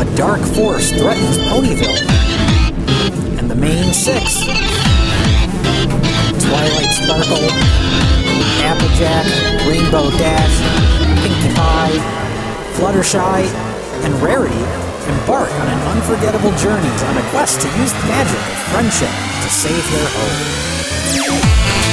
dark force threatens Ponyville. And the main six: Twilight Sparkle, Applejack, Rainbow Dash, Pinkie Pie, Fluttershy, and Rarity embark on an unforgettable journey on a quest to use the magic of friendship to save their home.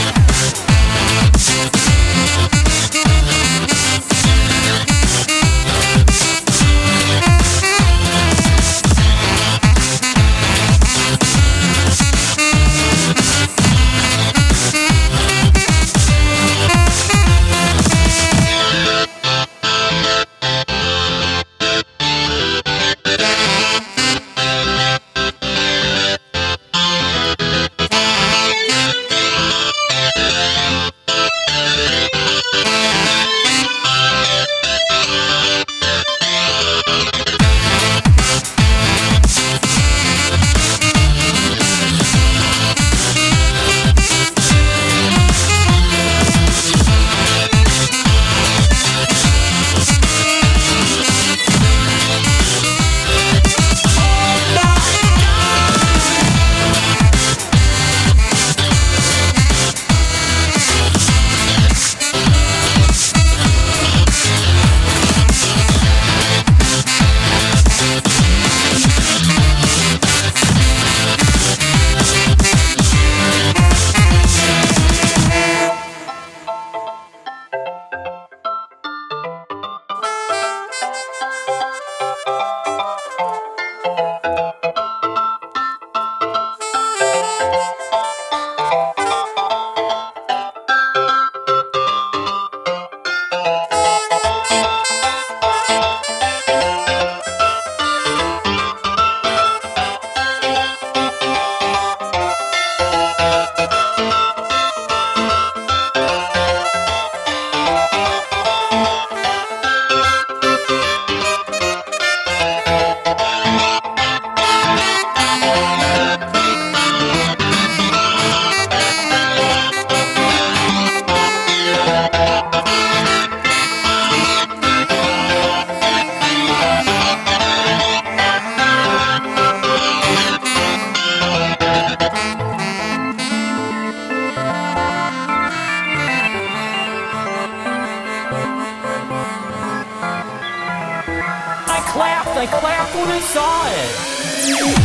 I clapped when I saw it.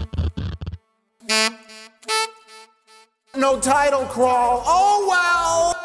No title crawl. Oh well!